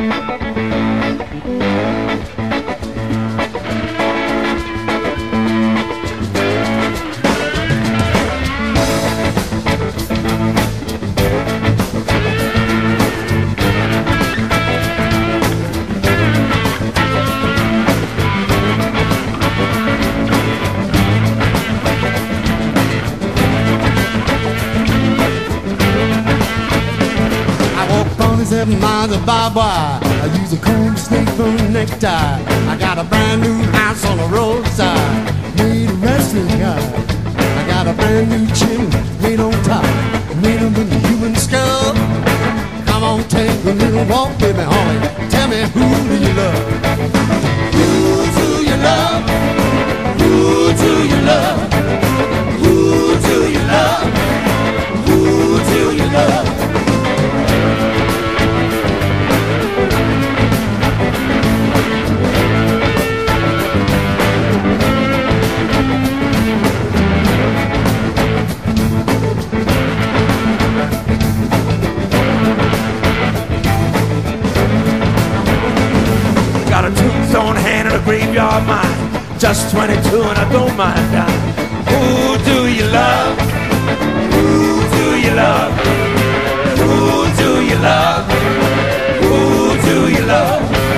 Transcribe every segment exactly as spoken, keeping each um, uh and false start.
Seven miles of barbed wire. I use a comb snake for a necktie. I got a brand new house on the roadside, made a wrestling guy. I got a brand new chin made on top, made of a human skull. Come on, take a little walk, baby, honey. Tell me, who do you love? Who do you love? Who do you love? Who do you love? Who do you love? Got a tombstone hand and a graveyard mind. Just twenty-two and I don't mind dying. Who do you love? Who do you love? Who do you love? Who do you love?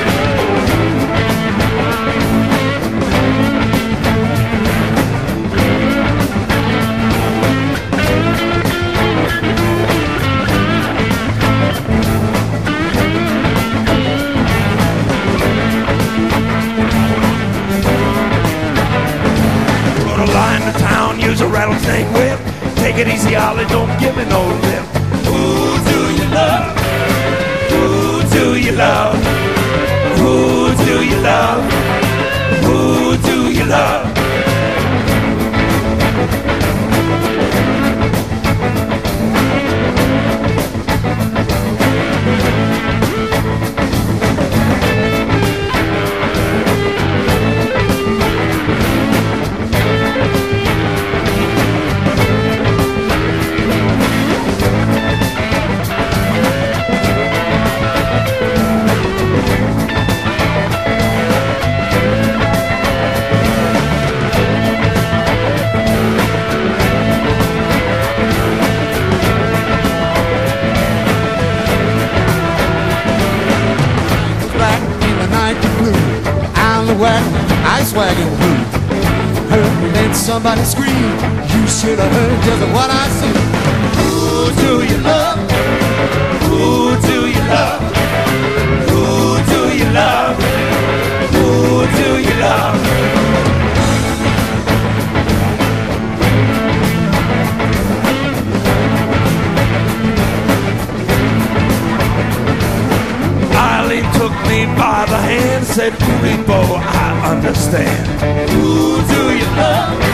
Line to town, use a rattlesnake whip. Take it easy, Ollie, don't give me no lip. Who do you love? Who do you love? Who do you love? Who do you love? Ice wagon blue. Heard me let somebody scream. You should have heard just what I said. Who do you love? Who do you love? Who do you love? Who do you love? Ollie took me by the hand, said, Repo, I understand. Who do you love?